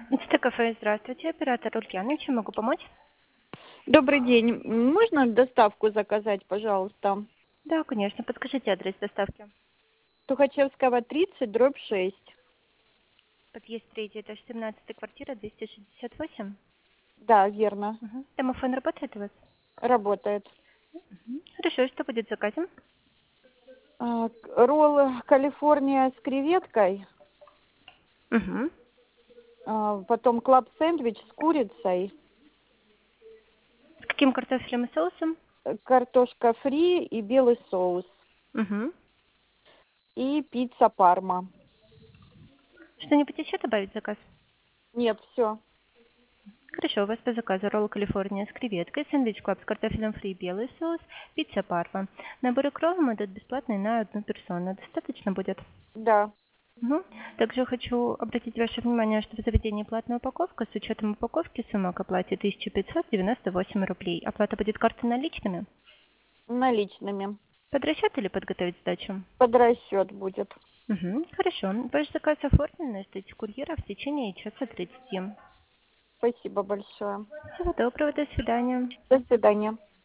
Это кафе, здравствуйте, оператор Ульяна, чем могу помочь? Добрый день. Можно доставку заказать, пожалуйста? Да, конечно, подскажите адрес доставки. Тухачевского 30, дробь 6. Подъезд 3, этаж 17, квартира 268. Да, верно. Домофон работает у вас? Работает. Хорошо, что будет в заказе? Ролл Калифорния с креветкой, Угу. потом клаб-сэндвич с курицей, С каким картофелем и соусом? картошка фри и белый соус, Угу. и пицца Парма. Что-нибудь еще добавить в заказ? Нет, все. Хорошо, у вас по заказу ролл Калифорния с креветкой, сэндвич клаб с картофелем фри, белый соус, пицца парма. Наборы кровом идут бесплатные на одну персону. Достаточно будет? Да. Мгм. Также хочу обратить ваше внимание, что в заведении платная упаковка. С учетом упаковки сумма к оплате 1598 рублей. Оплата будет картой наличными. Наличными. Под расчет или подготовить сдачу? Под расчет будет. Угу. Хорошо. Ваш заказ оформлен, ждите курьера в течение часа 30. Спасибо большое. Всего доброго, до свидания. До свидания.